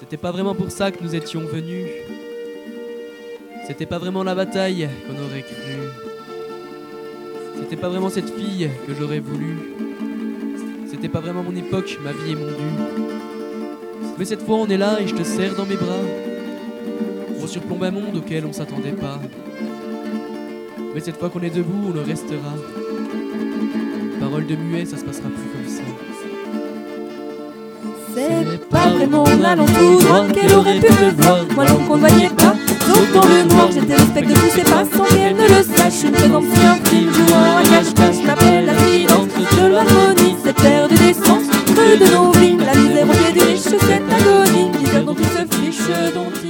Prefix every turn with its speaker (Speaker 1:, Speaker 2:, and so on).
Speaker 1: C'était pas vraiment pour ça que nous étions venus. C'était pas vraiment la bataille qu'on aurait cru. C'était pas vraiment cette fille que j'aurais voulu. C'était pas vraiment mon époque, ma vie et mon dû. Mais cette fois on est là et je te serre dans mes bras. On surplombe un monde auquel on s'attendait pas. Mais cette fois qu'on est debout, on le restera. Parole de muet, ça se passera plus comme ça.
Speaker 2: C'est pas vraiment en allant tout droit qu'elle aurait pu me voir. Moi donc on ne voyait pas, sauf dans le noir. J'étais le spectre de tous ces pas sans qu'elle ne le sache. Une présence si infime, jouant à cache-cache. M'appelle la silence de l'harmonie, cette terre de décence, creux de nos vies. La misère au pied du riche, cette agonie, misère dont tout se fiche, dont